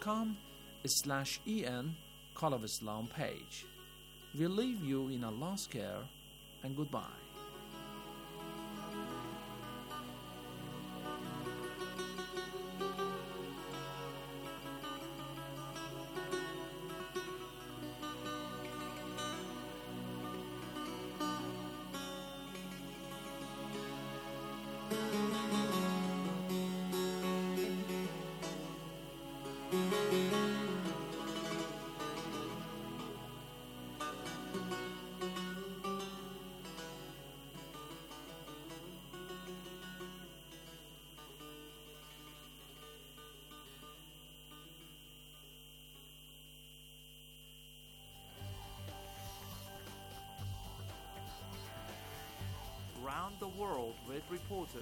facebook.com/en Call of Islam page. We leave you in Allah's care and goodbye. Round the world with reporters.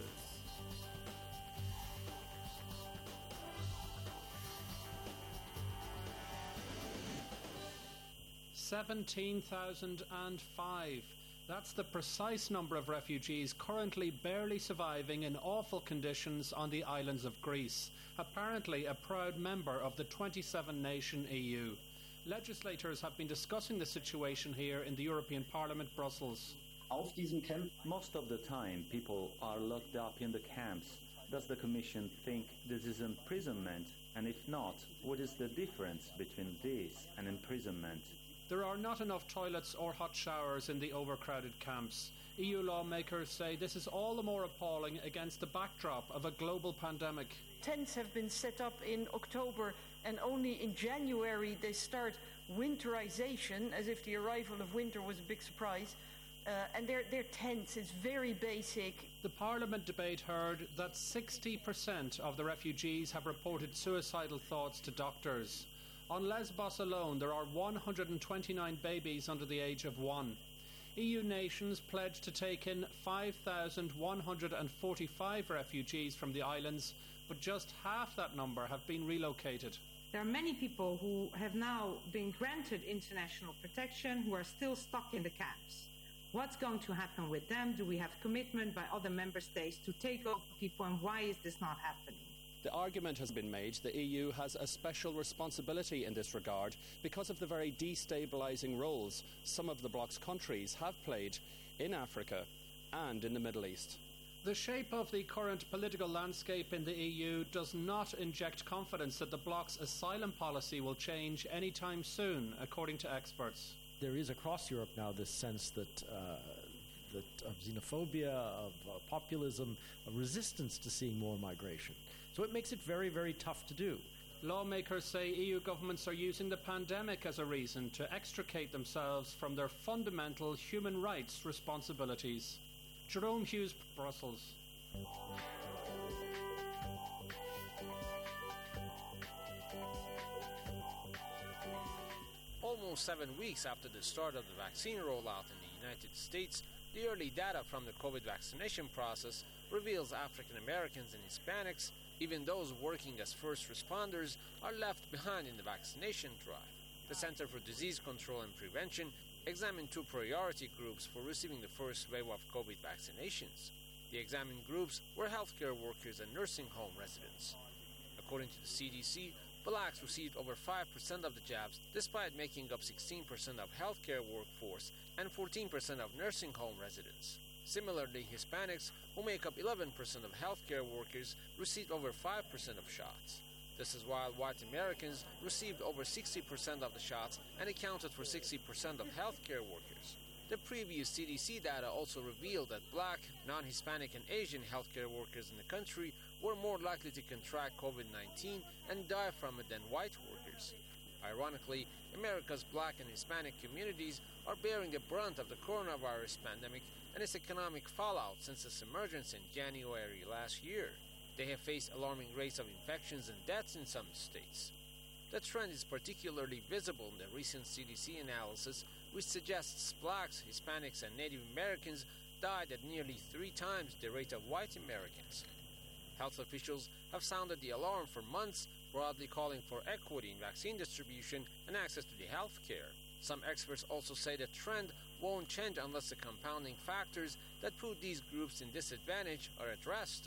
"17,005. That's the precise number of refugees currently barely surviving in awful conditions on the islands of Greece, apparently a proud member of the 27-nation EU. Legislators have been discussing the situation here in the European Parliament, Brussels. Most of the time, people are locked up in the camps. Does the Commission think this is imprisonment? And if not, what is the difference between this and imprisonment? There are not enough toilets or hot showers in the overcrowded camps. EU lawmakers say this is all the more appalling against the backdrop of a global pandemic. Tents have been set up in October, and only in January they start winterization, as if the arrival of winter was a big surprise. And their tents is very basic. The Parliament debate heard that 60% of the refugees have reported suicidal thoughts to doctors. On Lesbos alone, there are 129 babies under the age of 1. EU nations pledged to take in 5,145 refugees from the islands, but just half that number have been relocated. There are many people who have now been granted international protection who are still stuck in the camps. What's going to happen with them? Do we have commitment by other member states to take over people, and why is this not happening? The argument has been made the EU has a special responsibility in this regard because of the very destabilising roles some of the bloc's countries have played in Africa and in the Middle East. The shape of the current political landscape in the EU does not inject confidence that the bloc's asylum policy will change anytime soon, according to experts. There is across Europe now this sense that of xenophobia, of populism, of resistance to seeing more migration. So it makes it very, very tough to do. Lawmakers say EU governments are using the pandemic as a reason to extricate themselves from their fundamental human rights responsibilities. Jerome Hughes, Brussels. Almost 7 weeks after the start of the vaccine rollout in the United States, the early data from the COVID vaccination process reveals African Americans and Hispanics, even those working as first responders, are left behind in the vaccination drive. The Center for Disease Control and Prevention examined 2 priority groups for receiving the first wave of COVID vaccinations. The examined groups were healthcare workers and nursing home residents. According to the CDC, blacks received over 5% of the jabs, despite making up 16% of healthcare workforce and 14% of nursing home residents. Similarly, Hispanics, who make up 11% of healthcare workers, received over 5% of shots. This is while white Americans received over 60% of the shots and accounted for 60% of healthcare workers. The previous CDC data also revealed that black, non-Hispanic and Asian healthcare workers in the country were more likely to contract COVID-19 and die from it than white workers. Ironically, America's black and Hispanic communities are bearing the brunt of the coronavirus pandemic and its economic fallout since its emergence in January last year. They have faced alarming rates of infections and deaths in some states. The trend is particularly visible in the recent CDC analysis, which suggests blacks, Hispanics, and Native Americans died at nearly 3 times the rate of white Americans. Health officials have sounded the alarm for months, broadly calling for equity in vaccine distribution and access to the health care. Some experts also say the trend won't change unless the compounding factors that put these groups in disadvantage are addressed.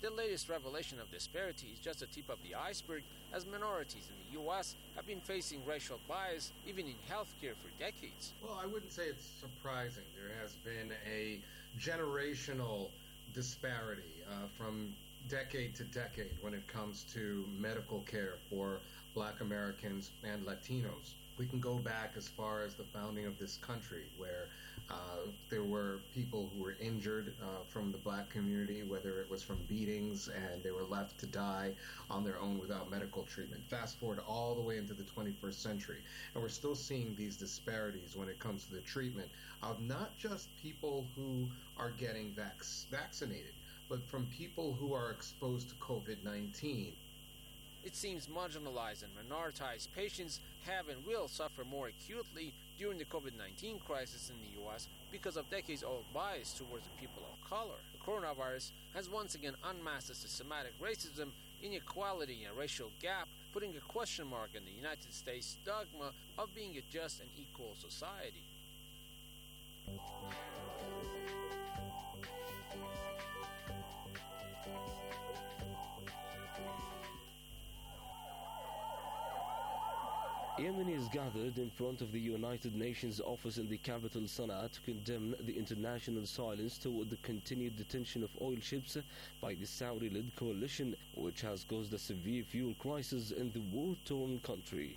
The latest revelation of disparity is just the tip of the iceberg, as minorities in the U.S. have been facing racial bias even in healthcare for decades. Well, I wouldn't say it's surprising. There has been a generational disparity from decade to decade when it comes to medical care for Black Americans and Latinos. We can go back as far as the founding of this country, where there were people who were injured from the Black community, whether it was from beatings, and they were left to die on their own without medical treatment. Fast forward all the way into the 21st century, and we're still seeing these disparities when it comes to the treatment of not just people who are getting vaccinated, but from people who are exposed to COVID-19. It seems marginalized and minoritized patients have and will suffer more acutely during the COVID-19 crisis in the U.S. because of decades-old bias towards the people of color. The coronavirus has once again unmasked the systematic racism, inequality, and racial gap, putting a question mark on the United States' dogma of being a just and equal society. Yemenis gathered in front of the United Nations office in the capital Sana'a to condemn the international silence toward the continued detention of oil ships by the Saudi-led coalition, which has caused a severe fuel crisis in the war-torn country.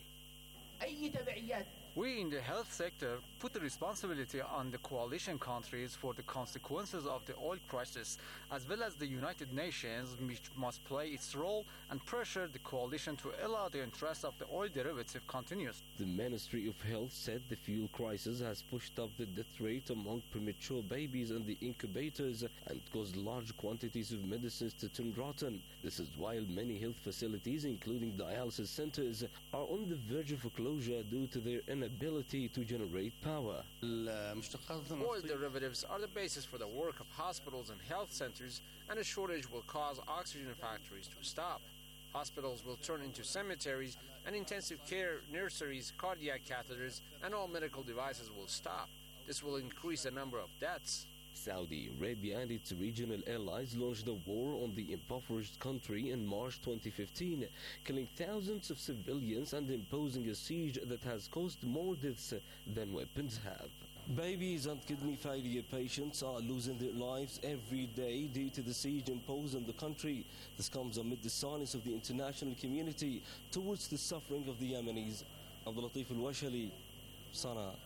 We in the health sector put the responsibility on the coalition countries for the consequences of the oil crisis, as well as the United Nations, which must play its role and pressure the coalition to allow the interest of the oil derivative continues. The Ministry of Health said the fuel crisis has pushed up the death rate among premature babies in the incubators and caused large quantities of medicines to turn rotten. This is while many health facilities, including dialysis centers, are on the verge of closure due to their inability to generate power. Oil derivatives are the basis for the work of hospitals and health centers, and a shortage will cause oxygen factories to stop. Hospitals will turn into cemeteries, and intensive care nurseries, cardiac catheters, and all medical devices will stop. This will increase the number of deaths. Saudi Arabia and its regional allies launched a war on the impoverished country in March 2015, killing thousands of civilians and imposing a siege that has caused more deaths than weapons have. Babies and kidney failure patients are losing their lives every day due to the siege imposed on the country. This comes amid the silence of the international community towards the suffering of the Yemenis. Abdul Latif Al-Washali, Sana'a.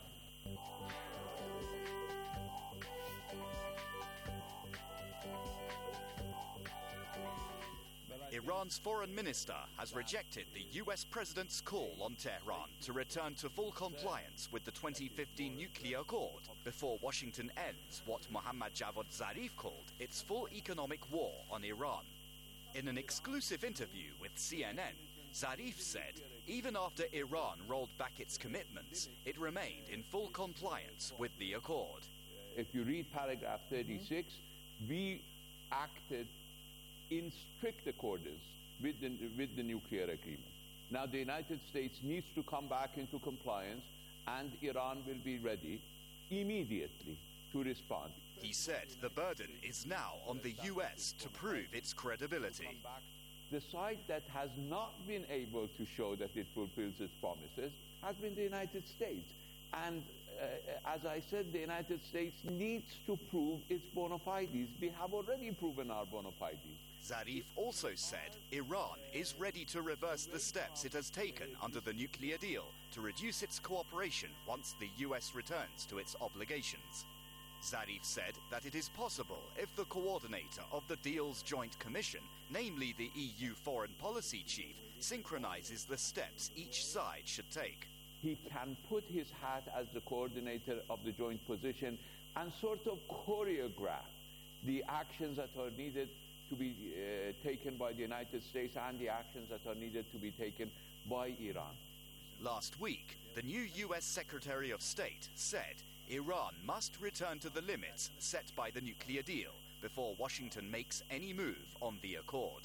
Iran's foreign minister has rejected the US president's call on Tehran to return to full compliance with the 2015 nuclear accord before Washington ends what Mohammad Javad Zarif called its full economic war on Iran. In an exclusive interview with CNN, Zarif said even after Iran rolled back its commitments, it remained in full compliance with the accord. If you read paragraph 36, we acted in strict accordance with the nuclear agreement. Now the United States needs to come back into compliance, and Iran will be ready immediately to respond. He said the burden is now on the US to prove its credibility. The side that has not been able to show that it fulfills its promises has been the United States. And as I said, the United States needs to prove its bona fides. We have already proven our bona fides. Zarif also said Iran is ready to reverse the steps it has taken under the nuclear deal to reduce its cooperation once the US returns to its obligations. Zarif said that it is possible if the coordinator of the deal's joint commission, namely the EU foreign policy chief, synchronizes the steps each side should take. He can put his hat as the coordinator of the joint position and sort of choreograph the actions that are needed to be taken by the United States and the actions that are needed to be taken by Iran. Last week, the new US Secretary of State said Iran must return to the limits set by the nuclear deal before Washington makes any move on the accord.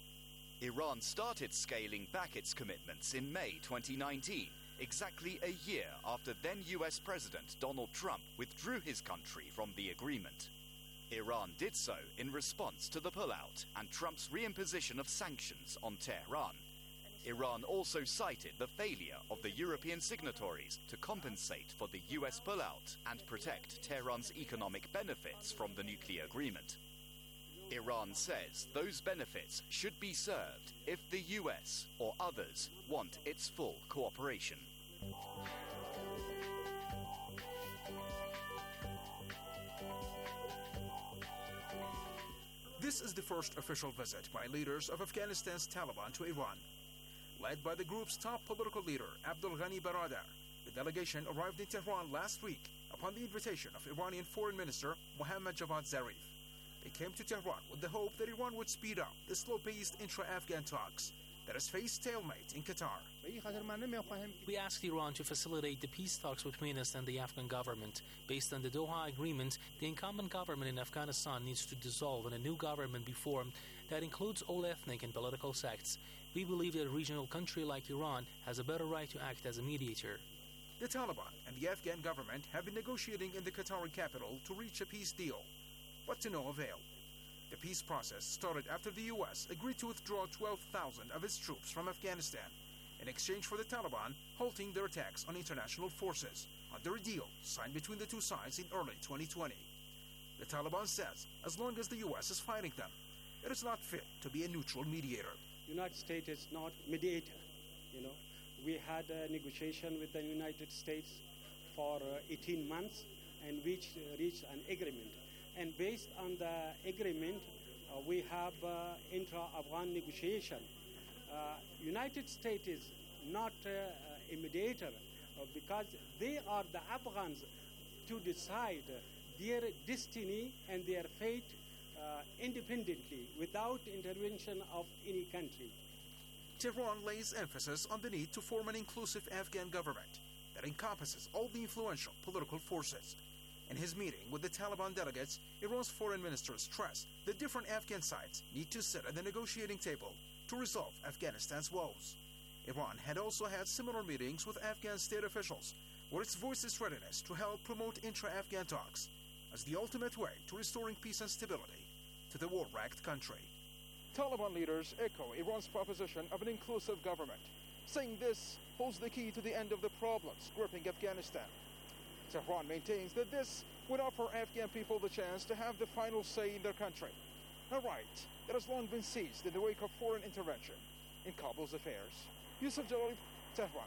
Iran started scaling back its commitments in May 2019, exactly a year after then US President Donald Trump withdrew his country from the agreement. Iran did so in response to the pullout and Trump's reimposition of sanctions on Tehran. Iran also cited the failure of the European signatories to compensate for the US pullout and protect Tehran's economic benefits from the nuclear agreement. Iran says those benefits should be served if the US or others want its full cooperation. This is the first official visit by leaders of Afghanistan's Taliban to Iran. Led by the group's top political leader, Abdul Ghani Baradar, the delegation arrived in Tehran last week upon the invitation of Iranian Foreign Minister Mohammad Javad Zarif. They came to Tehran with the hope that Iran would speed up the slow-paced intra-Afghan talks that has faced stalemate in Qatar. We asked Iran to facilitate the peace talks between us and the Afghan government. Based on the Doha Agreement, the incumbent government in Afghanistan needs to dissolve and a new government be formed that includes all ethnic and political sects. We believe that a regional country like Iran has a better right to act as a mediator. The Taliban and the Afghan government have been negotiating in the Qatari capital to reach a peace deal, but to no avail. The peace process started after the U.S. agreed to withdraw 12,000 of its troops from Afghanistan in exchange for the Taliban halting their attacks on international forces under a deal signed between the two sides in early 2020. The Taliban says as long as the U.S. is fighting them, it is not fit to be a neutral mediator. United States is not mediator. We had a negotiation with the United States for 18 months and reached an agreement. And based on the agreement, we have intra-Afghan negotiation. United States is not a mediator because they are the Afghans to decide their destiny and their fate independently, without intervention of any country. Tehran lays emphasis on the need to form an inclusive Afghan government that encompasses all the influential political forces. In his meeting with the Taliban delegates, Iran's foreign minister stressed that different Afghan sides need to sit at the negotiating table to resolve Afghanistan's woes. Iran had also had similar meetings with Afghan state officials, where its voiced its readiness to help promote intra-Afghan talks as the ultimate way to restoring peace and stability to the war-wracked country. Taliban leaders echo Iran's proposition of an inclusive government, saying this holds the key to the end of the problems gripping Afghanistan. Tehran maintains that this would offer Afghan people the chance to have the final say in their country, a right that has long been seized in the wake of foreign intervention in Kabul's affairs. Yusuf Jalali, Tehran.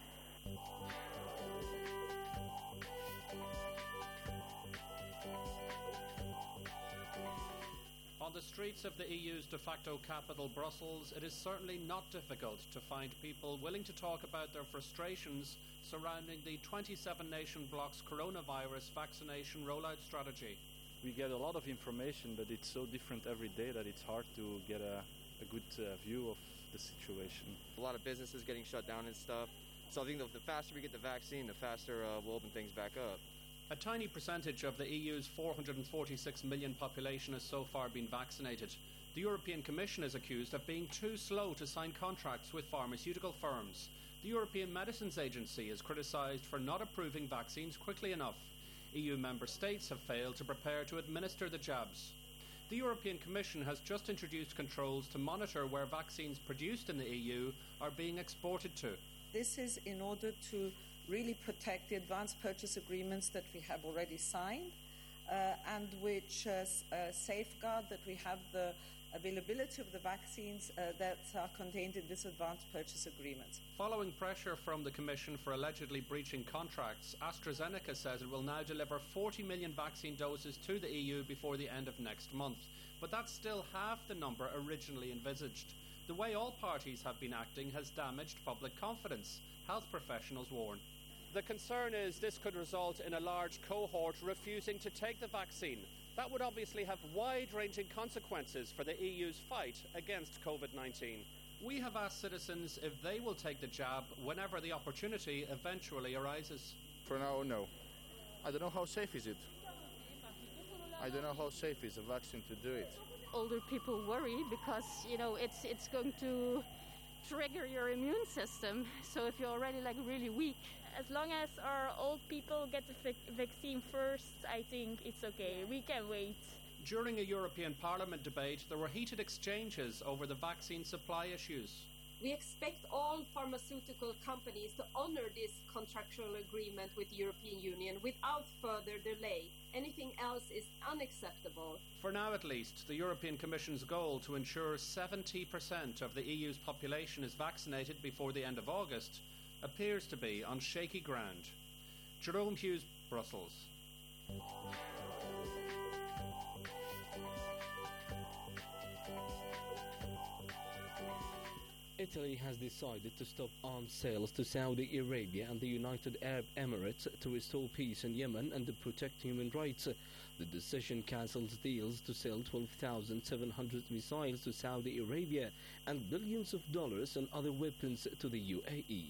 On the streets of the EU's de facto capital, Brussels, it is certainly not difficult to find people willing to talk about their frustrations surrounding the 27-nation bloc's coronavirus vaccination rollout strategy. We get a lot of information, but it's so different every day that it's hard to get a good view of the situation. A lot of businesses getting shut down and stuff. So I think the faster we get the vaccine, the faster we'll open things back up. A tiny percentage of the EU's 446 million population has so far been vaccinated. The European Commission is accused of being too slow to sign contracts with pharmaceutical firms. The European Medicines Agency is criticised for not approving vaccines quickly enough. EU member states have failed to prepare to administer the jabs. The European Commission has just introduced controls to monitor where vaccines produced in the EU are being exported to. This is in order to really protect the advance purchase agreements that we have already signed and which safeguard that we have the availability of the vaccines that are contained in this advance purchase agreement. Following pressure from the Commission for allegedly breaching contracts, AstraZeneca says it will now deliver 40 million vaccine doses to the EU before the end of next month. But that's still half the number originally envisaged. The way all parties have been acting has damaged public confidence, health professionals warn. The concern is this could result in a large cohort refusing to take the vaccine. That would obviously have wide-ranging consequences for the EU's fight against COVID-19. We have asked citizens if they will take the jab whenever the opportunity eventually arises. For now, no. I don't know how safe is it. I don't know how safe is a vaccine to do it. Older people worry because, it's going to trigger your immune system. So if you're already really weak, as long as our old people get the vaccine first, I think it's okay. We can wait. During a European Parliament debate, there were heated exchanges over the vaccine supply issues. We expect all pharmaceutical companies to honour this contractual agreement with the European Union without further delay. Anything else is unacceptable. For now at least, the European Commission's goal to ensure 70% of the EU's population is vaccinated before the end of August appears to be on shaky ground. Jerome Hughes, Brussels. Italy has decided to stop arms sales to Saudi Arabia and the United Arab Emirates to restore peace in Yemen and to protect human rights. The decision cancels deals to sell 12,700 missiles to Saudi Arabia and billions of dollars and other weapons to the UAE.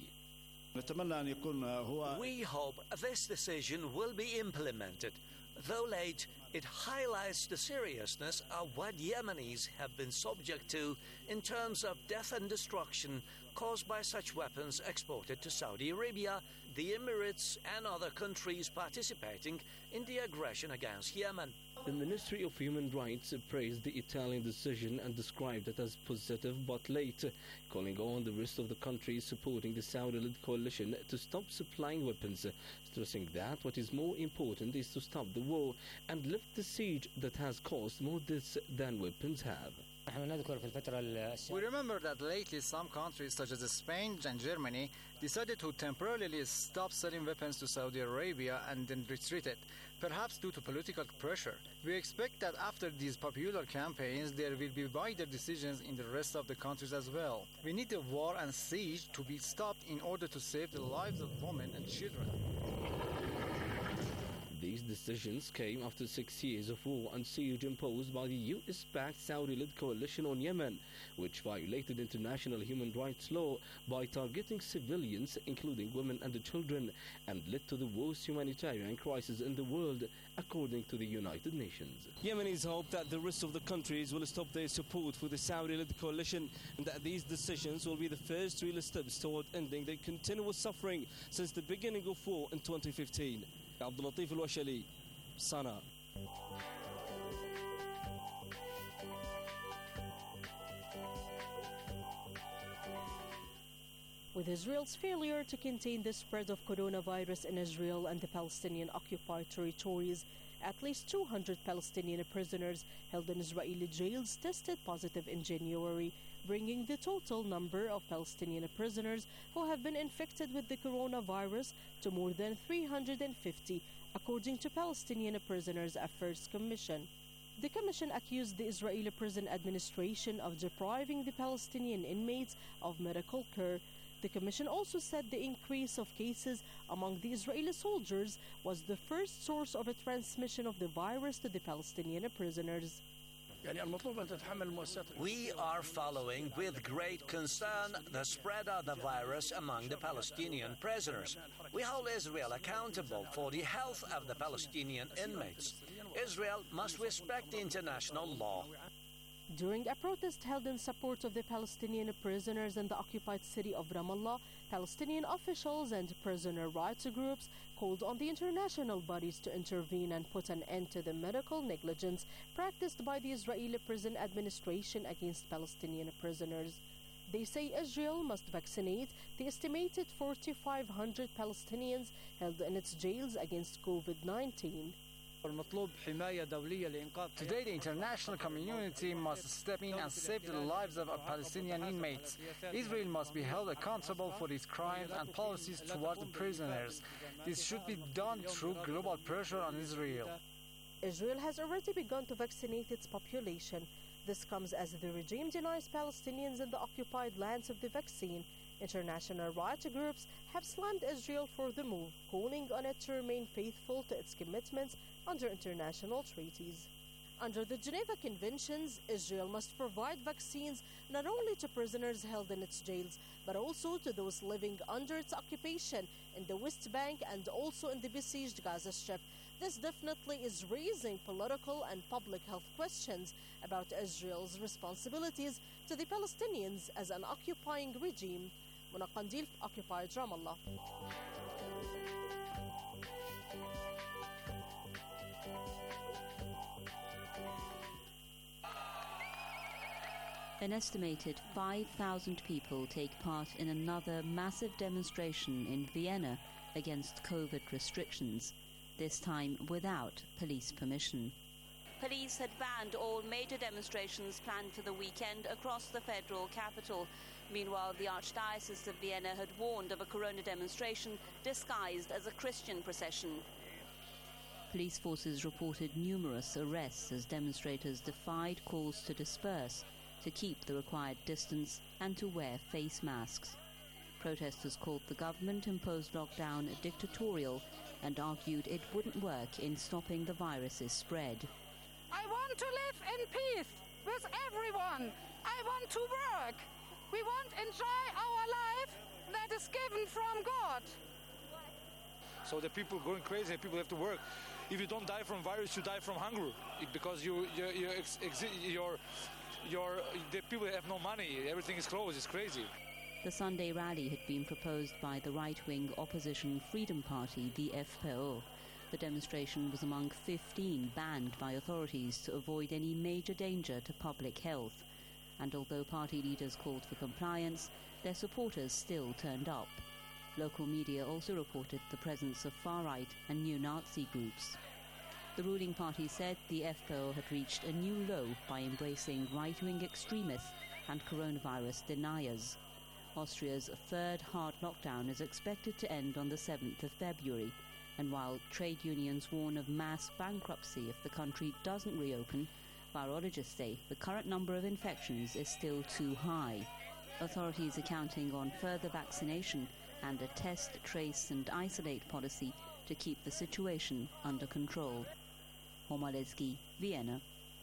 We hope this decision will be implemented. Though late, it highlights the seriousness of what Yemenis have been subject to in terms of death and destruction caused by such weapons exported to Saudi Arabia, the Emirates and other countries participating in the aggression against Yemen. The Ministry of Human Rights praised the Italian decision and described it as positive but late, calling on the rest of the countries supporting the Saudi-led coalition to stop supplying weapons, stressing that what is more important is to stop the war and lift the siege that has caused more deaths than weapons have. We remember that lately some countries such as Spain and Germany decided to temporarily stop selling weapons to Saudi Arabia and then retreated, perhaps due to political pressure. We expect that after these popular campaigns there will be wider decisions in the rest of the countries as well. We need the war and siege to be stopped in order to save the lives of women and children. These decisions came after 6 years of war and siege imposed by the US-backed Saudi-led coalition on Yemen, which violated international human rights law by targeting civilians, including women and children, and led to the worst humanitarian crisis in the world, according to the United Nations. Yemenis hope that the rest of the countries will stop their support for the Saudi-led coalition and that these decisions will be the first real steps toward ending the continuous suffering since the beginning of war in 2015. Abdul Latif Al-Washali, Sana. With Israel's failure to contain the spread of coronavirus in Israel and the Palestinian occupied territories, at least 200 Palestinian prisoners held in Israeli jails tested positive in January, bringing the total number of Palestinian prisoners who have been infected with the coronavirus to more than 350, according to Palestinian Prisoners Affairs Commission. The commission accused the Israeli prison administration of depriving the Palestinian inmates of medical care. The commission also said the increase of cases among the Israeli soldiers was the first source of a transmission of the virus to the Palestinian prisoners. We are following with great concern the spread of the virus among the Palestinian prisoners. We hold Israel accountable for the health of the Palestinian inmates. Israel must respect the international law. During a protest held in support of the Palestinian prisoners in the occupied city of Ramallah, Palestinian officials and prisoner rights groups called on the international bodies to intervene and put an end to the medical negligence practiced by the Israeli prison administration against Palestinian prisoners. They say Israel must vaccinate the estimated 4,500 Palestinians held in its jails against COVID-19. Today, the international community must step in and save the lives of our Palestinian inmates. Israel must be held accountable for its crimes and policies toward the prisoners. This should be done through global pressure on Israel. Israel has already begun to vaccinate its population. This comes as the regime denies Palestinians in the occupied lands of the vaccine. International rights groups have slammed Israel for the move, calling on it to remain faithful to its commitments under international treaties. Under the Geneva Conventions, Israel must provide vaccines not only to prisoners held in its jails, but also to those living under its occupation in the West Bank and also in the besieged Gaza Strip. This definitely is raising political and public health questions about Israel's responsibilities to the Palestinians as an occupying regime. Mona Qandil, occupied Ramallah. An estimated 5,000 people take part in another massive demonstration in Vienna against COVID restrictions, this time without police permission. Police had banned all major demonstrations planned for the weekend across the federal capital. Meanwhile, the Archdiocese of Vienna had warned of a corona demonstration disguised as a Christian procession. Police forces reported numerous arrests as demonstrators defied calls to disperse, to keep the required distance and to wear face masks. Protesters called the government-imposed lockdown dictatorial and argued it wouldn't work in stopping the virus's spread. I want to live in peace with everyone. I want to work. We want to enjoy our life that is given from God. So the people going crazy, people have to work. If you don't die from virus, you die from hunger because the people have no money. Everything is closed. It's crazy. The Sunday rally had been proposed by the right-wing opposition Freedom Party, the FPÖ. The demonstration was among 15 banned by authorities to avoid any major danger to public health. And although party leaders called for compliance, their supporters still turned up. Local media also reported the presence of far-right and neo-Nazi groups. The ruling party said the FPÖ had reached a new low by embracing right-wing extremists and coronavirus deniers. Austria's third hard lockdown is expected to end on the 7th of February, and while trade unions warn of mass bankruptcy if the country doesn't reopen, virologists say the current number of infections is still too high. Authorities are counting on further vaccination and a test, trace and isolate policy to keep the situation under control. Homalesky, Vienna.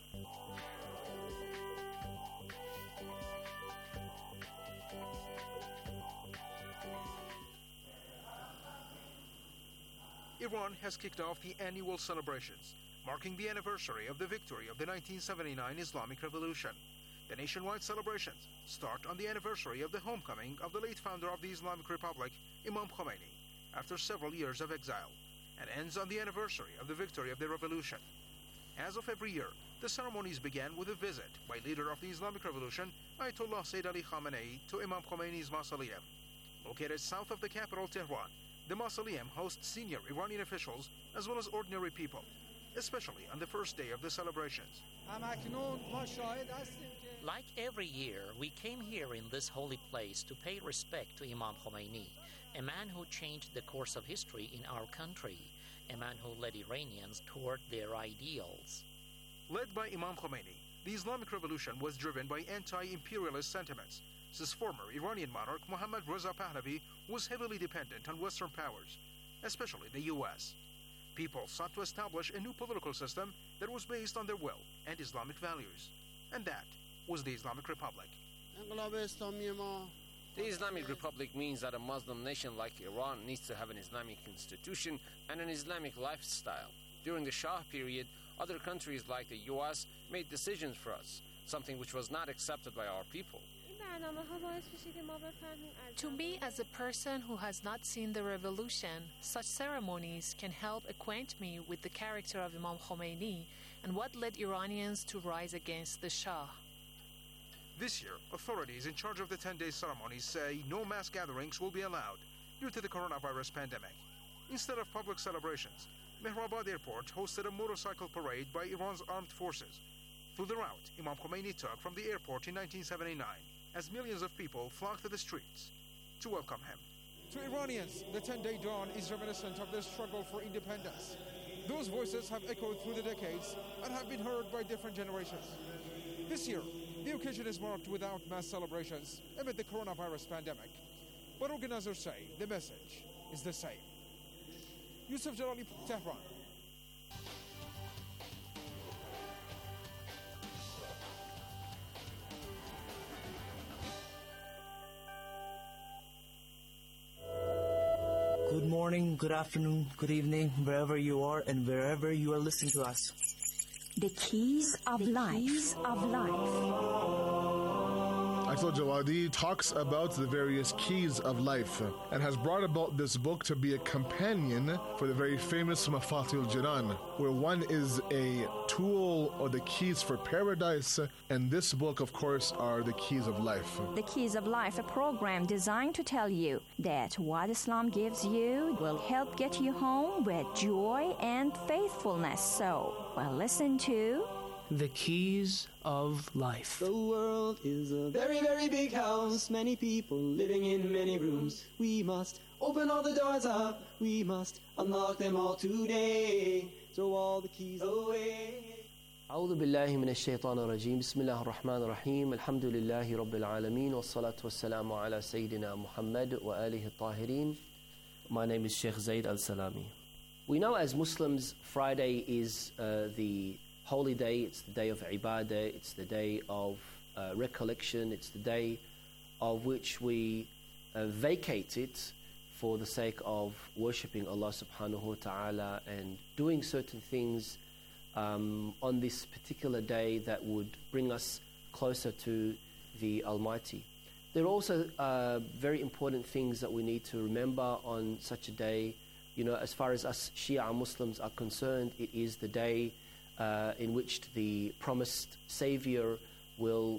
Iran has kicked off the annual celebrations, marking the anniversary of the victory of the 1979 Islamic Revolution. The nationwide celebrations start on the anniversary of the homecoming of the late founder of the Islamic Republic, Imam Khomeini, after several years of exile, and ends on the anniversary of the victory of the revolution. As of every year, the ceremonies began with a visit by leader of the Islamic Revolution, Ayatollah Sayyid Ali Khamenei, to Imam Khomeini's mausoleum. Located south of the capital, Tehran, the mausoleum hosts senior Iranian officials as well as ordinary people, especially on the first day of the celebrations. Like every year, we came here in this holy place to pay respect to Imam Khomeini, a man who changed the course of history in our country, a man who led Iranians toward their ideals. Led by Imam Khomeini, the Islamic Revolution was driven by anti-imperialist sentiments, since former Iranian monarch Mohammad Reza Pahlavi was heavily dependent on Western powers, especially the U.S. People sought to establish a new political system that was based on their will and Islamic values, and that was the Islamic Republic. The Islamic Republic means that a Muslim nation like Iran needs to have an Islamic constitution and an Islamic lifestyle. During the Shah period, other countries like the U.S. made decisions for us, something which was not accepted by our people. To me, as a person who has not seen the revolution, such ceremonies can help acquaint me with the character of Imam Khomeini and what led Iranians to rise against the Shah. This year, authorities in charge of the 10-day ceremonies say no mass gatherings will be allowed due to the coronavirus pandemic. Instead of public celebrations, Mehrabad Airport hosted a motorcycle parade by Iran's armed forces. Through the route Imam Khomeini took from the airport in 1979, as millions of people flocked to the streets to welcome him. To Iranians, the 10-day dawn is reminiscent of their struggle for independence. Those voices have echoed through the decades and have been heard by different generations. This year, the occasion is marked without mass celebrations amid the coronavirus pandemic. But organizers say the message is the same. Yusuf Jalali, Tehran. Good morning, good afternoon, good evening, wherever you are and wherever you are listening to us. The Keys of Life. Ayatollah Jaladi talks about the various keys of life and has brought about this book to be a companion for the very famous Mafatih al-Jinan, where one is a tool or the keys for paradise, and this book, of course, are the keys of life. The Keys of Life, a program designed to tell you that what Islam gives you will help get you home with joy and faithfulness. So, well, listen to The Keys of Life. The world is a very, very big house. Many people living in many rooms. We must open all the doors up. We must unlock them all today. Throw all the keys away. أعوذ بالله من الشيطان الرجيم بسم الله الرحمن الرحيم الحمد لله رب العالمين والصلاة والسلام على سيدنا محمد وآله الطاهرين. My name is Sheikh Zaid Al-Salami. We know as Muslims, Friday is the holy day. It's the day of ibadah. It's the day of recollection. It's the day of which we vacate it for the sake of worshipping Allah subhanahu wa ta'ala and doing certain things on this particular day that would bring us closer to the Almighty. There are also very important things that we need to remember on such a day. You know, as far as us Shia Muslims are concerned, it is the day in which the promised Savior will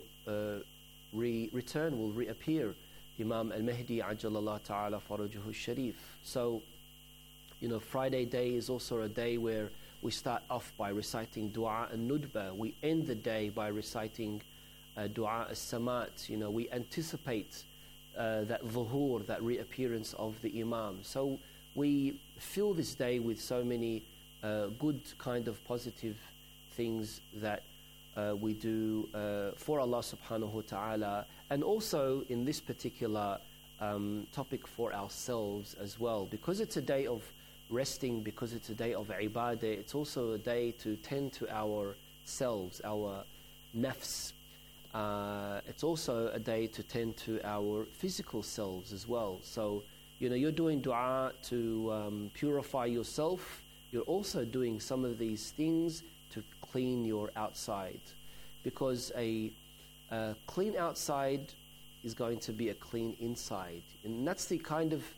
return, will reappear, Imam al-Mahdi Ajjalallah Ta'ala Farajuhu Sharif. So, you know, Friday day is also a day where we start off by reciting Dua al-Nudba. We end the day by reciting Dua al-Samat. You know, we anticipate that dhuhur, that reappearance of the Imam. So we fill this day with so many good kind of positive things that we do for Allah subhanahu wa ta'ala, and also in this particular topic for ourselves as well. Because it's a day of resting, because it's a day of ibadah, it's also a day to tend to ourselves, our nafs. It's also a day to tend to our physical selves as well. So, you know, you're doing dua to purify yourself. You're also doing some of these things to clean your outside. Because a clean outside is going to be a clean inside. And that's the kind of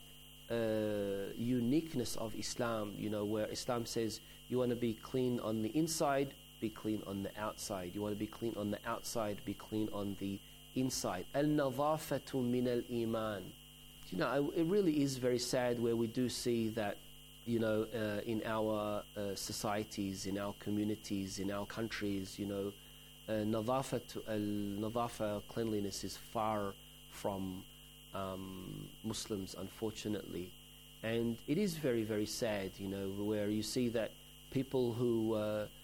uniqueness of Islam, you know, where Islam says you want to be clean on the inside, be clean on the outside. You want to be clean on the outside, be clean on the inside. Al-nadhafatu min al-iman. You know, it really is very sad where we do see that, you know, in our societies, in our communities, in our countries, you know, nadhafa, cleanliness is far from Muslims, unfortunately. And it is very, very sad, you know, where you see that people who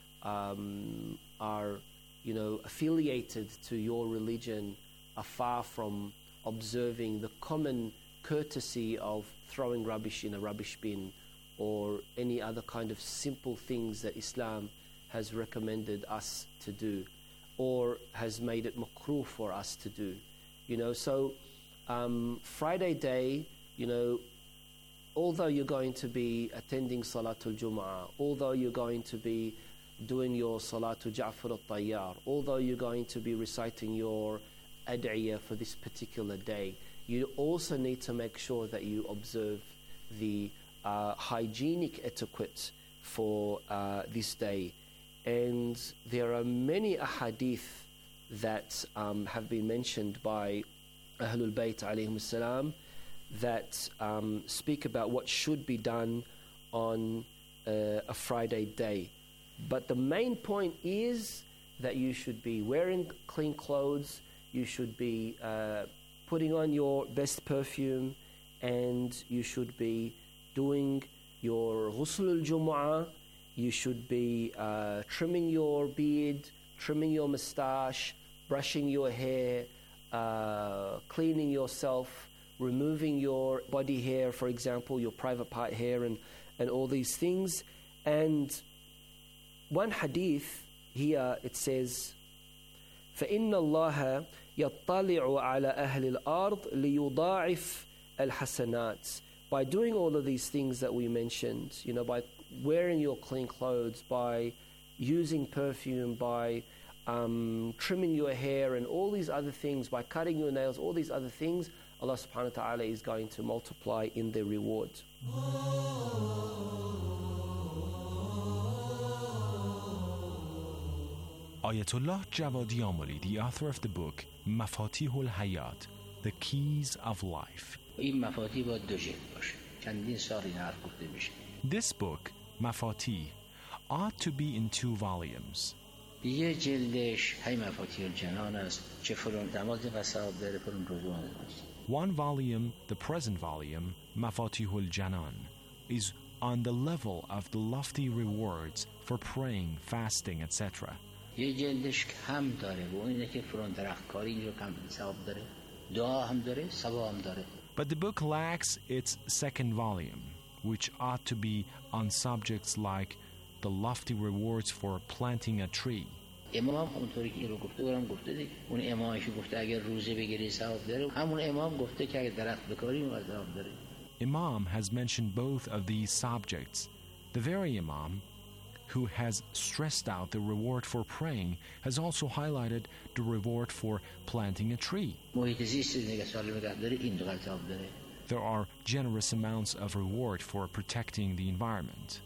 are, you know, affiliated to your religion are far from observing the common courtesy of throwing rubbish in a rubbish bin or any other kind of simple things that Islam has recommended us to do or has made it makruh for us to do. You know, so Friday day, you know, although you're going to be attending Salatul Jum'ah, although you're going to be doing your Salatul Ja'far al-Tayyar, although you're going to be reciting your ad'iyah for this particular day, you also need to make sure that you observe the hygienic etiquette for this day. And there are many ahadith that have been mentioned by Ahlul Bayt alayhim salam that speak about what should be done on a Friday day. But the main point is that you should be wearing clean clothes, you should be putting on your best perfume, and you should be doing your ghusl al-jumu'ah, you should be trimming your beard, trimming your moustache, brushing your hair, cleaning yourself, removing your body hair, for example, your private part hair, and all these things. And one hadith here, it says, فَإِنَّ اللَّهَ يَطَّلِعُ عَلَى أَهْلِ الْأَرْضِ لِيُضَاعِفْ الْحَسَنَاتِ. By doing all of these things that we mentioned, you know, by wearing your clean clothes, by using perfume, by trimming your hair and all these other things, by cutting your nails, all these other things, Allah subhanahu wa ta'ala is going to multiply in their rewards. Ayatollah Javadi Amoli, the author of the book Mafatihul Hayat, The Keys of Life. This book, Mafatih, ought to be in 2 volumes. One volume, the present volume, Mafatihul Janan, is on the level of the lofty rewards for praying, fasting, etc. But the book lacks its second volume, which ought to be on subjects like the lofty rewards for planting a tree. Imam has mentioned both of these subjects. The very Imam who has stressed out the reward for praying has also highlighted the reward for planting a tree. There are generous amounts of reward for protecting the environment.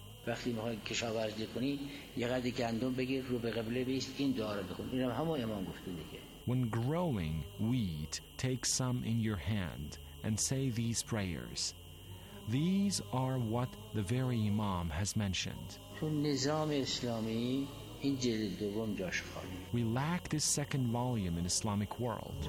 When growing wheat, take some in your hand and say these prayers. These are what the very Imam has mentioned. We lack this second volume in Islamic world.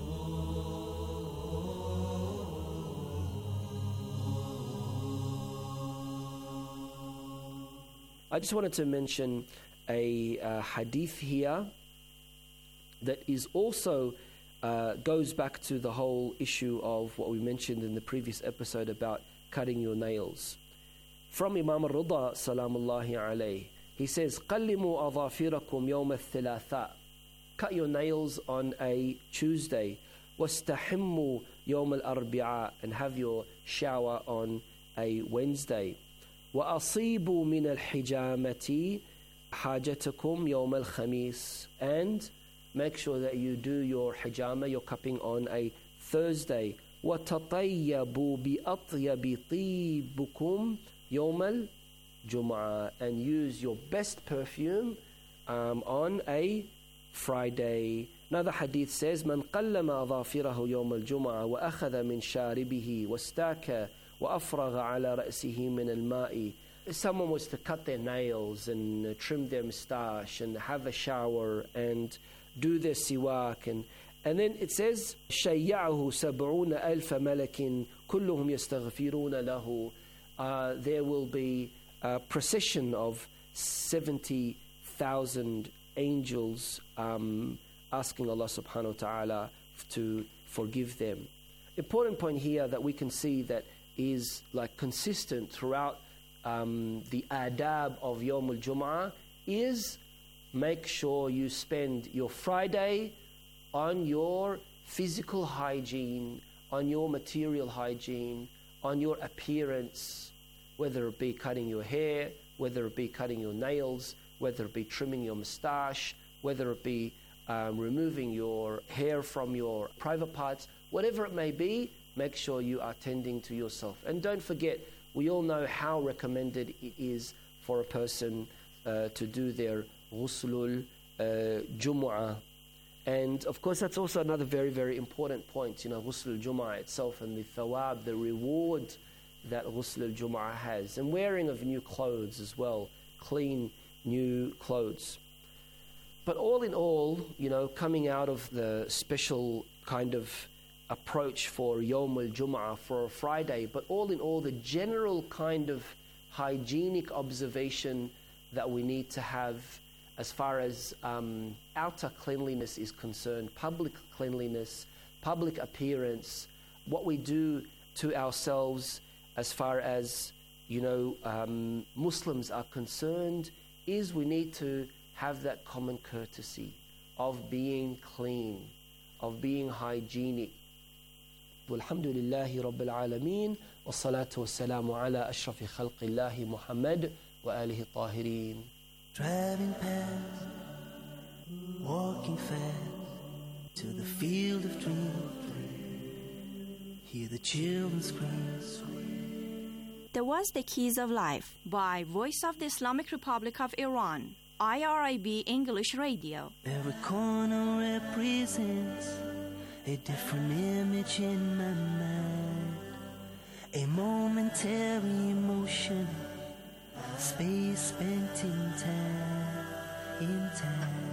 I just wanted to mention a hadith here that is also goes back to the whole issue of what we mentioned in the previous episode about cutting your nails. From Imam al-Rida salamullahi alayhi, he says, قَلِّمُوا أَظَافِرَكُمْ يَوْمَ الثِّلَاثَاءِ. Cut your nails on a Tuesday. وَاسْتَحِمُّوا يَوْمَ الْأَرْبِعَاءِ. And have your shower on a Wednesday. وَأَصِيبُوا مِنَ الْحِجَامَةِ حَاجَتَكُمْ يَوْمَ الْخَمِيسِ. And make sure that you do your hijama, your cupping, on a Thursday. وَتَطَيَّبُوا بِأَطْيَبِ طِيبُكُمْ يَوْمَ الْجُمْعَةِ. And use your best perfume on a Friday. Another hadith says, مَنْ قَلَّمَ أَظَافِرَهُ يَوْمَ الْجُمْعَةِ وَأَخَذَ مِنْ شَارِبِهِ وَاسْتَاكَ وَأَفْرَغَ عَلَى رَأْسِهِ مِنَ الْمَاءِ. If someone was to cut their nails and trim their moustache and have a shower and do their siwak, and then it says شَيَّعُهُ سَبْعُونَ أَلْفَ مَلَكٍ كُلُّهُمْ يَسْتَغْفِرُونَ لَهُ. There will be a procession of 70,000 angels asking Allah subhanahu wa ta'ala to forgive them. Important point here that we can see that is like consistent throughout the adab of Yawm al-Jum'ah is make sure you spend your Friday on your physical hygiene, on your material hygiene, on your appearance, whether it be cutting your hair, whether it be cutting your nails, whether it be trimming your moustache, whether it be removing your hair from your private parts, whatever it may be, make sure you are tending to yourself. And don't forget, we all know how recommended it is for a person to do their ghuslul jumu'ah. And of course, that's also another very, very important point, ghuslul jumu'ah itself and the thawab, the reward that ghuslul jumu'ah has. And wearing of new clothes as well, clean new clothes. But all in all, coming out of the special kind of approach for Yawm al-Jum'ah, for a Friday, but all in all, the general kind of hygienic observation that we need to have as far as outer cleanliness is concerned, public cleanliness, public appearance, what we do to ourselves as far as, Muslims are concerned, is we need to have that common courtesy of being clean, of being hygienic. Walhamdulillahi Rabbil Alameen, wassalatu wassalamu ala ashrafi khalqillahi Muhammad wa alihi tahirin. Driving past walking fast to the field of dreams. Hear the children scream. That was The Keys of Life by Voice of the Islamic Republic of Iran, IRIB English Radio. Every corner represents a different image in my mind, a momentary emotion, space spent in time.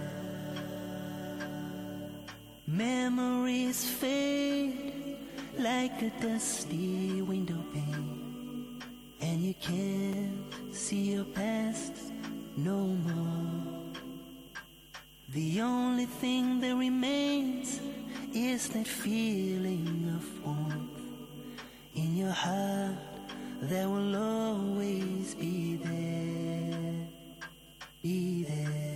Memories fade like a dusty window pane, and you can't see your past no more. The only thing that remains is that feeling of warmth in your heart that will always be there, be there.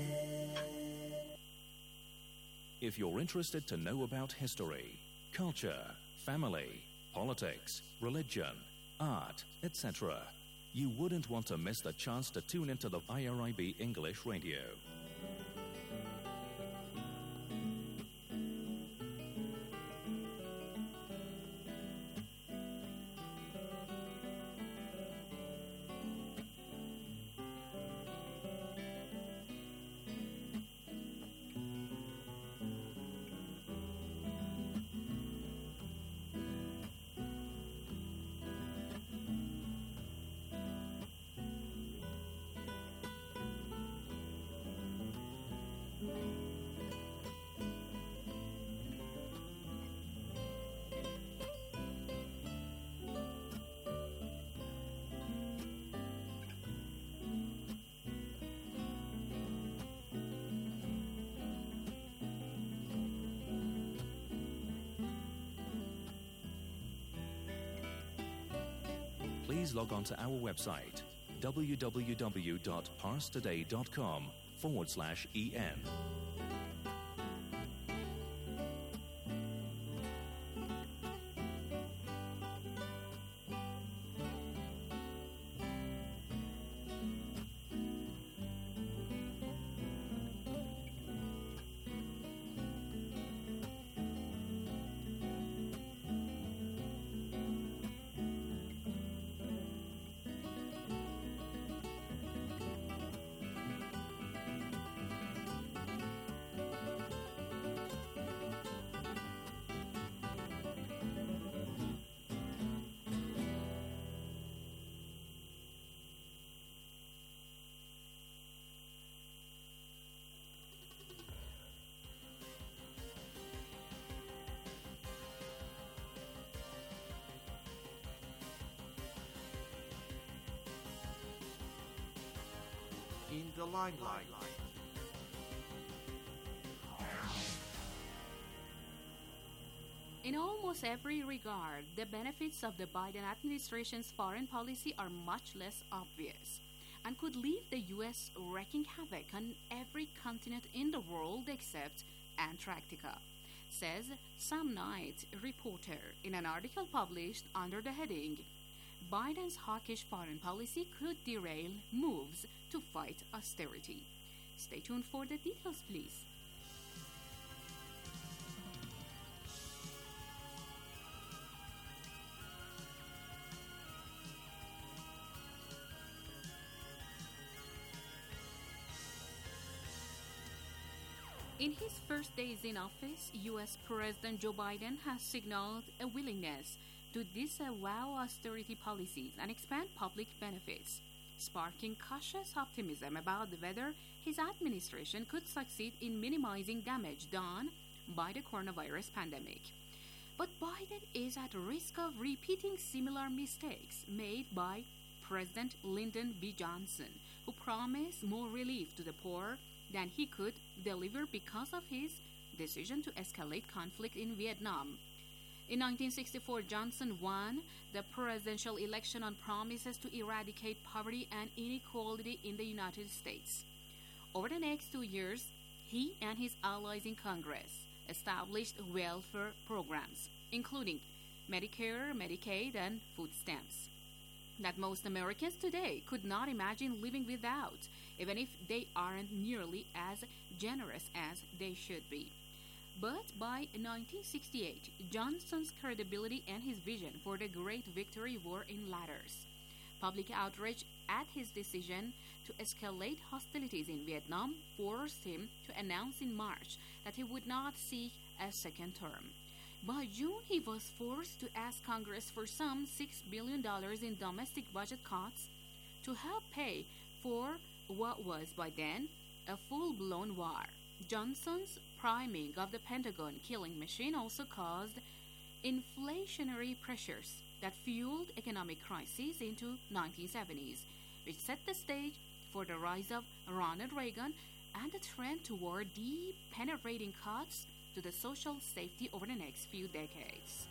If you're interested to know about history, culture, family, politics, religion, art, etc., you wouldn't want to miss the chance to tune into the IRIB English Radio. Please log on to our website www.parstoday.com/en. In the limelight. In almost every regard, the benefits of the Biden administration's foreign policy are much less obvious and could leave the U.S. wreaking havoc on every continent in the world except Antarctica, says Sam Knight, reporter, in an article published under the heading, Biden's hawkish foreign policy could derail moves to fight austerity. Stay tuned for the details, please. In his first days in office, U.S. President Joe Biden has signaled a willingness to disavow austerity policies and expand public benefits, sparking cautious optimism about whether his administration could succeed in minimizing damage done by the coronavirus pandemic. But Biden is at risk of repeating similar mistakes made by President Lyndon B. Johnson, who promised more relief to the poor than he could deliver because of his decision to escalate conflict in Vietnam. In 1964, Johnson won the presidential election on promises to eradicate poverty and inequality in the United States. Over the next 2 years, he and his allies in Congress established welfare programs, including Medicare, Medicaid, and food stamps. that most Americans today could not imagine living without, even if they aren't nearly as generous as they should be. But by 1968, Johnson's credibility and his vision for the Great Victory were in ladders. Public outrage at his decision to escalate hostilities in Vietnam forced him to announce in March that he would not seek a second term. By June, he was forced to ask Congress for some $6 billion in domestic budget cuts to help pay for what was by then a full-blown war. Johnson's priming of the Pentagon killing machine also caused inflationary pressures that fueled economic crises into 1970s, which set the stage for the rise of Ronald Reagan and the trend toward deep, penetrating cuts to the social safety over the next few decades.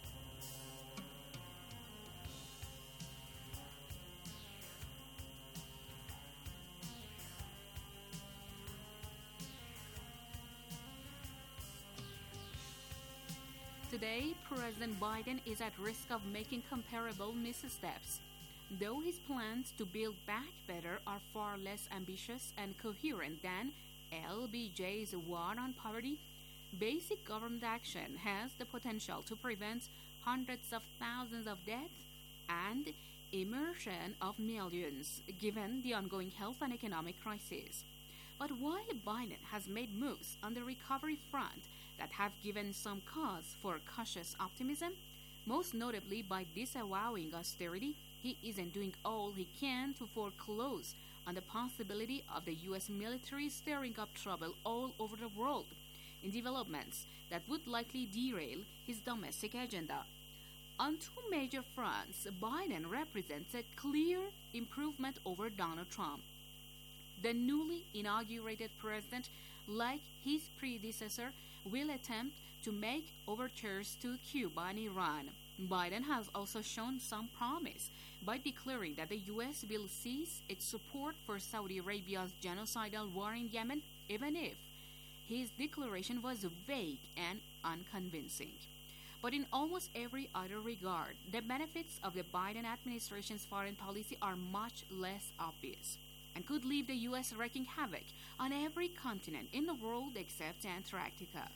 Today, President Biden is at risk of making comparable missteps. Though his plans to build back better are far less ambitious and coherent than LBJ's war on poverty, basic government action has the potential to prevent hundreds of thousands of deaths and immersion of millions, given the ongoing health and economic crisis. But while Biden has made moves on the recovery front that have given some cause for cautious optimism, most notably by disavowing austerity, he isn't doing all he can to foreclose on the possibility of the U.S. military stirring up trouble all over the world in developments that would likely derail his domestic agenda. On two major fronts, Biden represents a clear improvement over Donald Trump. The newly inaugurated president, like his predecessor, will attempt to make overtures to Cuba and Iran. Biden has also shown some promise by declaring that the U.S. will cease its support for Saudi Arabia's genocidal war in Yemen, even if his declaration was vague and unconvincing. But in almost every other regard, the benefits of the Biden administration's foreign policy are much less obvious and could leave the U.S. wreaking havoc on every continent in the world except Antarctica.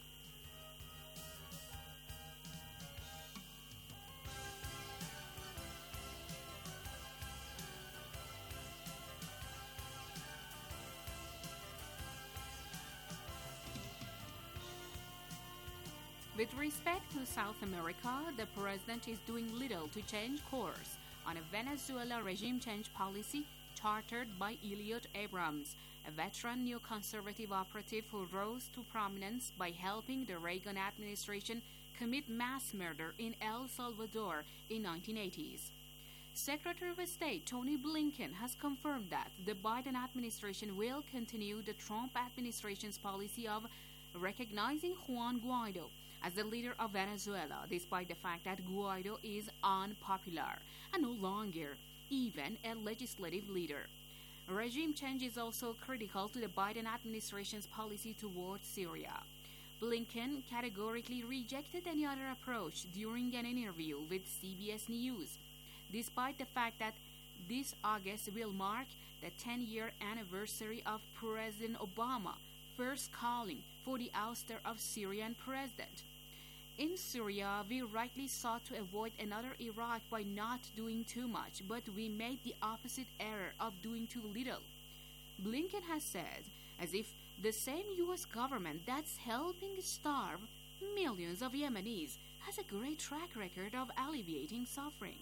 With respect to South America, the president is doing little to change course on a Venezuela regime change policy chartered by Elliot Abrams, a veteran neoconservative operative who rose to prominence by helping the Reagan administration commit mass murder in El Salvador in 1980s. Secretary of State Tony Blinken has confirmed that the Biden administration will continue the Trump administration's policy of recognizing Juan Guaido as the leader of Venezuela, despite the fact that Guaido is unpopular and no longer even a legislative leader. Regime change is also critical to the Biden administration's policy towards Syria. Blinken categorically rejected any other approach during an interview with CBS News, despite the fact that this August will mark the 10-year anniversary of President Obama first calling for the ouster of Syrian president. In Syria, we rightly sought to avoid another Iraq by not doing too much, but we made the opposite error of doing too little. Blinken has said, as if the same U.S. government that's helping starve millions of Yemenis has a great track record of alleviating suffering.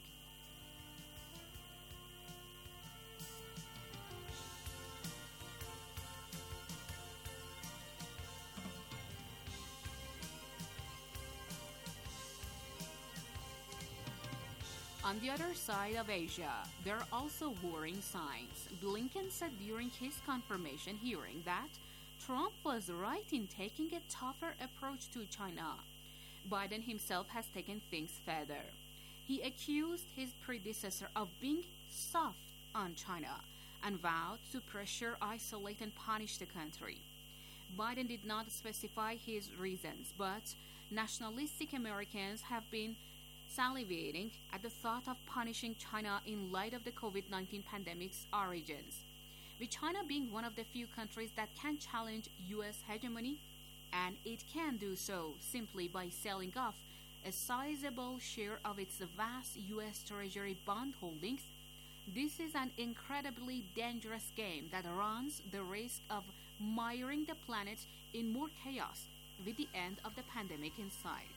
On the other side of Asia, there are also worrying signs. Blinken said during his confirmation hearing that Trump was right in taking a tougher approach to China. Biden himself has taken things further. He accused his predecessor of being soft on China and vowed to pressure, isolate, and punish the country. Biden did not specify his reasons, but nationalistic Americans have been salivating at the thought of punishing China in light of the COVID-19 pandemic's origins. With China being one of the few countries that can challenge U.S. hegemony, and it can do so simply by selling off a sizable share of its vast U.S. Treasury bond holdings, this is an incredibly dangerous game that runs the risk of miring the planet in more chaos with the end of the pandemic in sight.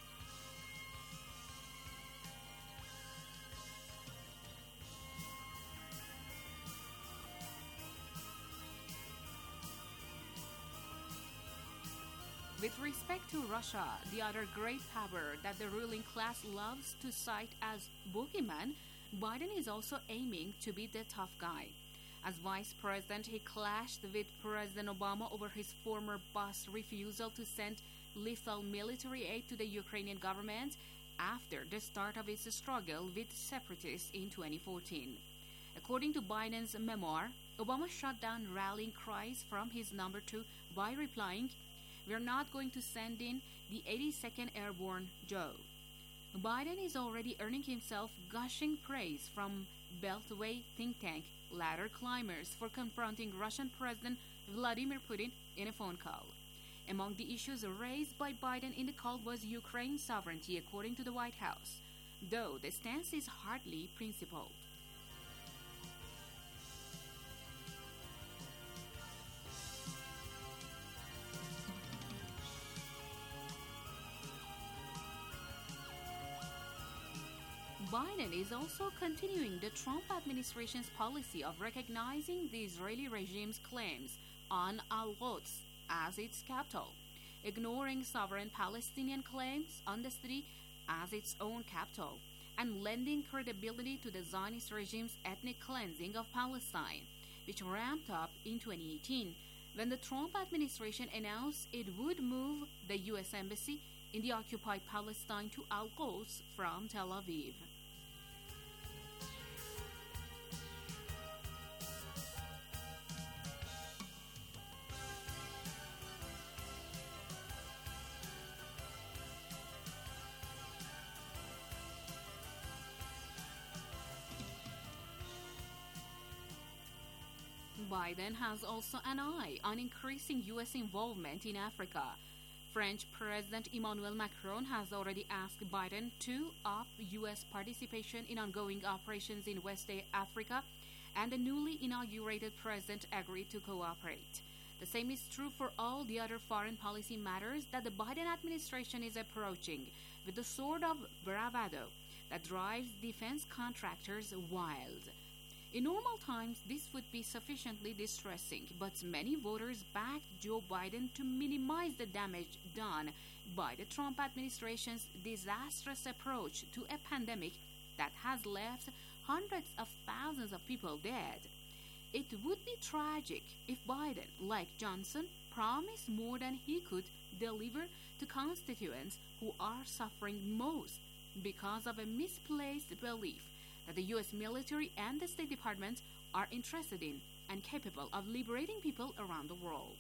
With respect to Russia, the other great power that the ruling class loves to cite as boogeyman, Biden is also aiming to be the tough guy. As vice president, he clashed with President Obama over his former boss' refusal to send lethal military aid to the Ukrainian government after the start of its struggle with separatists in 2014. According to Biden's memoir, Obama shut down rallying cries from his number two by replying, "We're not going to send in the 82nd Airborne, Joe." Biden is already earning himself gushing praise from Beltway think tank Ladder Climbers for confronting Russian President Vladimir Putin in a phone call. Among the issues raised by Biden in the call was Ukraine's sovereignty, according to the White House, though the stance is hardly principled. Biden is also continuing the Trump administration's policy of recognizing the Israeli regime's claims on Al-Quds as its capital, ignoring sovereign Palestinian claims on the city as its own capital, and lending credibility to the Zionist regime's ethnic cleansing of Palestine, which ramped up in 2018 when the Trump administration announced it would move the U.S. Embassy in the occupied Palestine to Al-Quds from Tel Aviv. Biden has also an eye on increasing U.S. involvement in Africa. French President Emmanuel Macron has already asked Biden to up U.S. participation in ongoing operations in West Africa, and the newly inaugurated president agreed to cooperate. The same is true for all the other foreign policy matters that the Biden administration is approaching with the sort of bravado that drives defense contractors wild. In normal times, this would be sufficiently distressing, but many voters backed Joe Biden to minimize the damage done by the Trump administration's disastrous approach to a pandemic that has left hundreds of thousands of people dead. It would be tragic if Biden, like Johnson, promised more than he could deliver to constituents who are suffering most because of a misplaced belief that the U.S. military and the State Department are interested in and capable of liberating people around the world.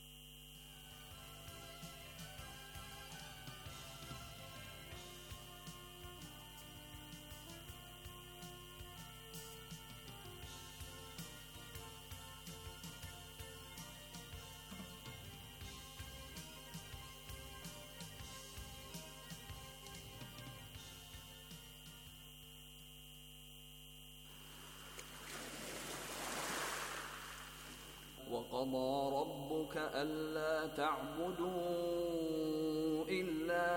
وقضى ربك ألا تعبدوا إلا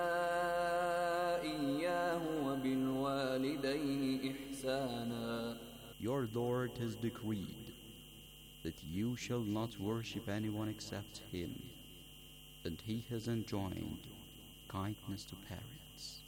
إياه وبالوالدين إحسانا. Your Lord has decreed that you shall not worship anyone except Him, and He has enjoined kindness to parents.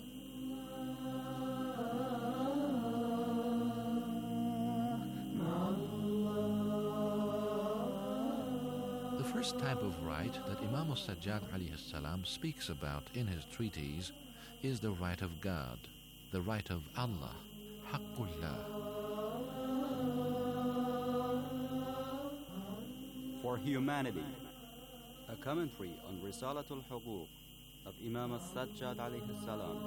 The first type of right that Imam al-Sajjad alayhi salam speaks about in his treatise is the right of God, the right of Allah, Haqqullah. For humanity, a commentary on Risalatul Huquq of Imam al-Sajjad alayhi salam.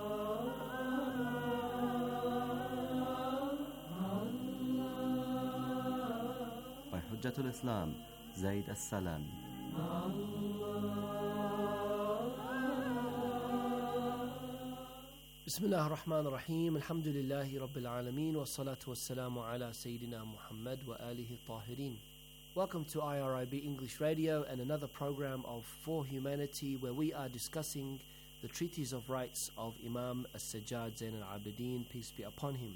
By Hujjatul Islam, Zaid al-Salami. Bismillah ar-Rahman ar-Rahim. Alhamdulillahi Rabbil Alameen. Wa salatu wa salamu ala Sayyidina Muhammad wa alihi tahirin. Welcome to IRIB English Radio and another program of For Humanity, where we are discussing the treatise of rights of Imam As-Sajjad Zain al-Abidin, peace be upon him.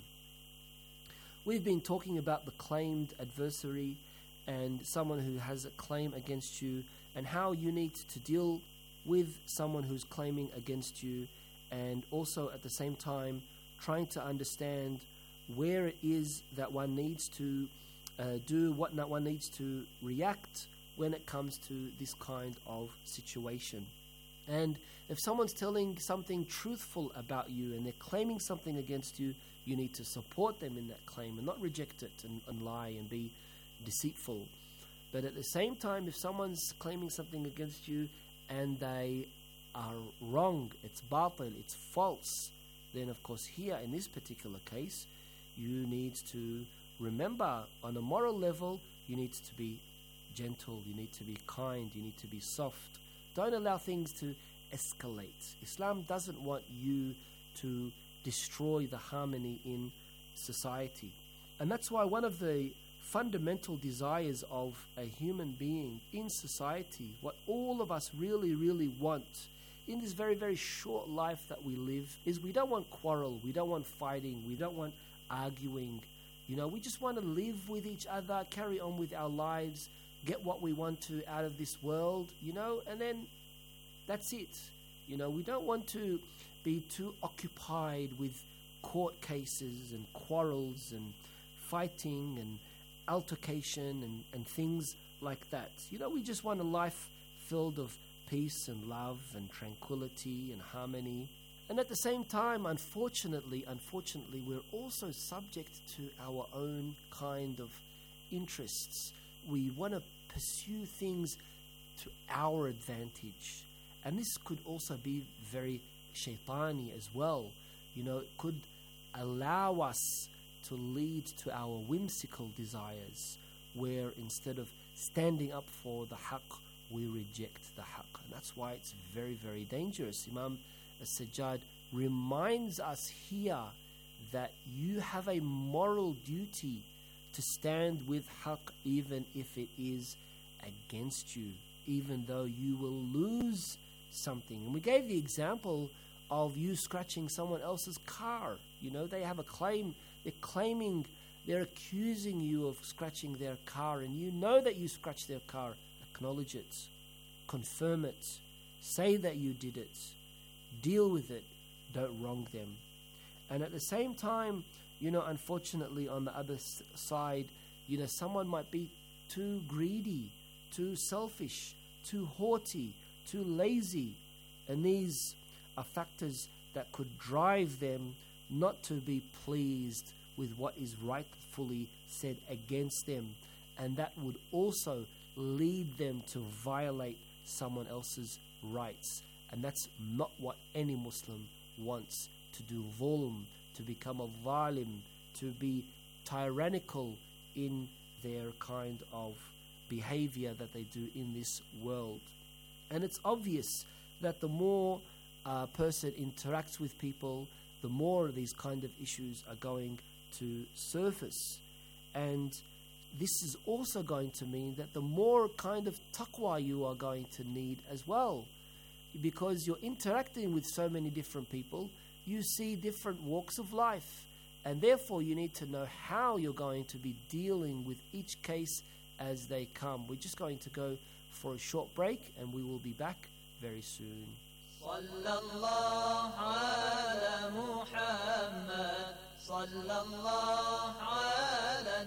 We've been talking about the claimed adversary and someone who has a claim against you, and how you need to deal with someone who's claiming against you, and also at the same time trying to understand where it is that one needs to do, what not one needs to react when it comes to this kind of situation. And if someone's telling something truthful about you and they're claiming something against you, you need to support them in that claim and not reject it and lie and be deceitful. But at the same time, if someone's claiming something against you and they are wrong, it's batil, it's false, then of course here in this particular case, you need to remember on a moral level, you need to be gentle, you need to be kind, you need to be soft. Don't allow things to escalate. Islam doesn't want you to destroy the harmony in society. And that's why one of the fundamental desires of a human being in society, what all of us really, really want in this very, very short life that we live, is we don't want quarrel, we don't want fighting, we don't want arguing. We just want to live with each other, carry on with our lives, get what we want to out of this world, and then that's it. We don't want to be too occupied with court cases and quarrels and fighting and altercation and things like that. We just want a life filled of peace and love and tranquility and harmony. And at the same time, unfortunately, we're also subject to our own kind of interests. We want to pursue things to our advantage. And this could also be very shaitani as well. It could allow us to lead to our whimsical desires, where instead of standing up for the haqq, we reject the haqq. And that's why it's very, very dangerous. Imam As-Sajjad reminds us here that you have a moral duty to stand with haqq even if it is against you, even though you will lose something. And we gave the example of you scratching someone else's car. They have a claim, they're accusing you of scratching their car, and you know that you scratched their car. Acknowledge it, confirm it, say that you did it, deal with it, don't wrong them. And at the same time, unfortunately on the other side, someone might be too greedy, too selfish, too haughty, too lazy, and these are factors that could drive them not to be pleased with what is rightfully said against them, and that would also lead them to violate someone else's rights. And that's not what any Muslim wants, to do dhulm, to become a zalim, to be tyrannical in their kind of behavior that they do in this world. And it's obvious that the more a person interacts with people, the more these kind of issues are going to surface. And this is also going to mean that the more kind of taqwa you are going to need as well, because you're interacting with so many different people, you see different walks of life, and therefore you need to know how you're going to be dealing with each case as they come. We're just going to go for a short break, and we will be back very soon. Sallallahu ala Muhammad, sallallahu ala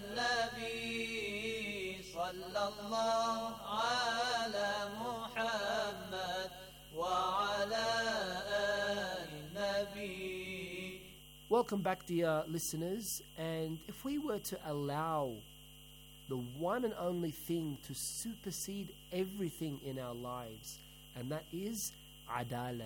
Nabi, sallallahu ala Muhammad wa ala ali Nabi. Welcome back, dear listeners. And if we were to allow the one and only thing to supersede everything in our lives, and that is adala,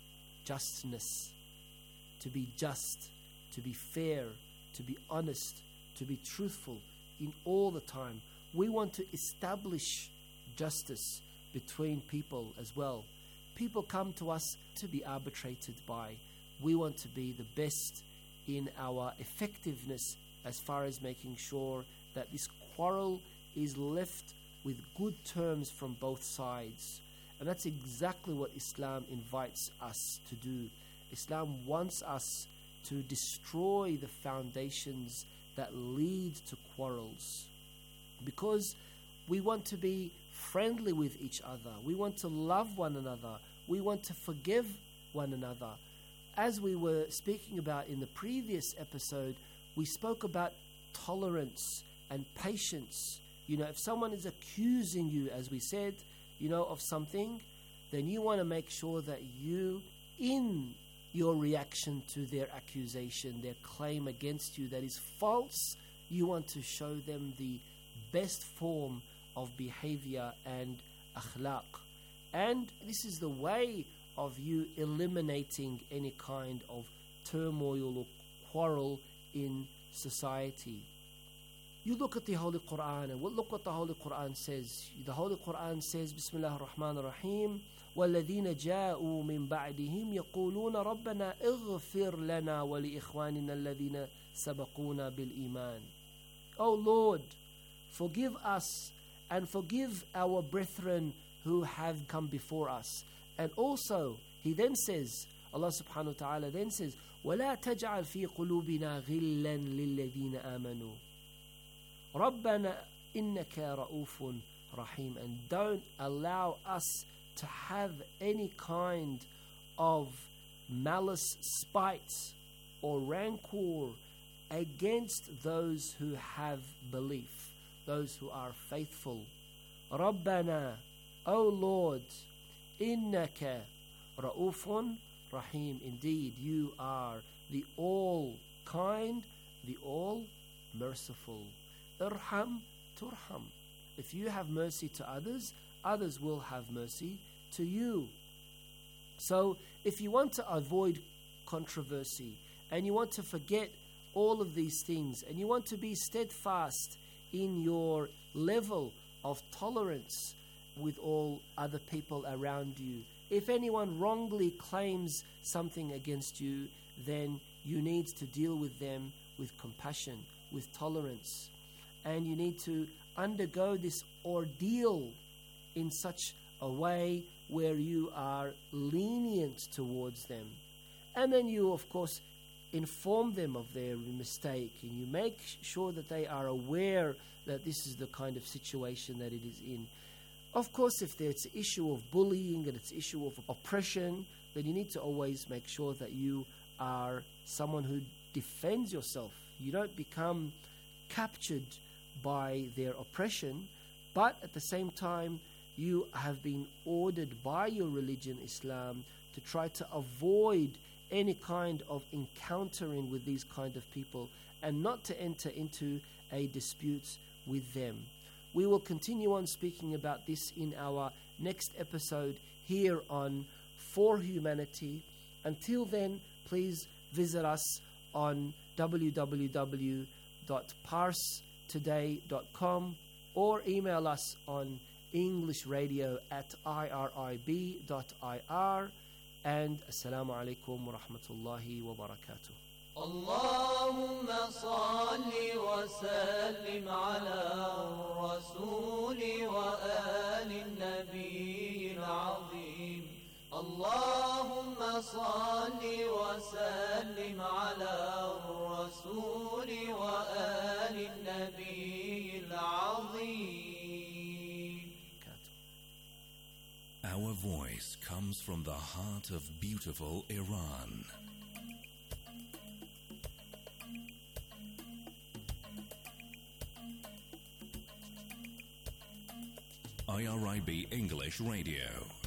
justness, to be just, to be fair, to be honest, to be truthful in all the time. We want to establish justice between people as well. People come to us to be arbitrated by. We want to be the best in our effectiveness as far as making sure that this quarrel is left with good terms from both sides. And that's exactly what Islam invites us to do. Islam wants us to destroy the foundations that lead to quarrels, because we want to be friendly with each other. We want to love one another. We want to forgive one another. As we were speaking about in the previous episode, we spoke about tolerance and patience. If someone is accusing you, as we said, of something, then you want to make sure that you, in your reaction to their accusation, their claim against you that is false, you want to show them the best form of behavior and akhlaq. And this is the way of you eliminating any kind of turmoil or quarrel in society. You look at the Holy Quran and look what the Holy Quran says. The Holy Quran says, Bismillah ar-Rahman ar-Rahim, وَالَّذِينَ جَاءُوا مِن بَعْدِهِمْ يَقُولُونَ رَبَّنَا اغْفِرْ لَنَا وَلِإِخْوَانِنَا الَّذِينَ سَبَقُونَا بِالْإِيمَانِ. O Lord, forgive us and forgive our brethren who have come before us. And also, he then says, Allah subhanahu wa ta'ala then says, وَلَا تَجْعَلْ فِي قُلُوبِنَا غِلًّا لِلَّذِينَ آمَنُوا رَبَّنَا إِنَّكَ رَؤُوفٌ رَحِيمٌ. And don't allow us to have any kind of malice, spite or rancor against those who have belief, those who are faithful. رَبَّنَا, O Lord, إِنَّكَ رَؤُوفٌ Rahim. Indeed, you are the all kind, the all merciful. Irham turham. If you have mercy to others, others will have mercy to you. So if you want to avoid controversy and you want to forget all of these things and you want to be steadfast in your level of tolerance with all other people around you, if anyone wrongly claims something against you, then you need to deal with them with compassion, with tolerance. And you need to undergo this ordeal in such a way where you are lenient towards them. And then you, of course, inform them of their mistake, and you make sure that they are aware that this is the kind of situation that it is in. Of course, if there's an issue of bullying and it's an issue of oppression, then you need to always make sure that you are someone who defends yourself. You don't become captured by their oppression, but at the same time, you have been ordered by your religion, Islam, to try to avoid any kind of encountering with these kind of people and not to enter into a dispute with them. We will continue on speaking about this in our next episode here on For Humanity. Until then, please visit us on www.parstoday.com or email us on englishradio@irib.ir. And Assalamu alaikum wa rahmatullahi wa barakatuh. اللهم صل وسلم على الرسول وآل النبي العظيم. اللهم صل وسلم على الرسول وآل النبي العظيم. Our voice comes from the heart of beautiful Iran. IRIB English Radio.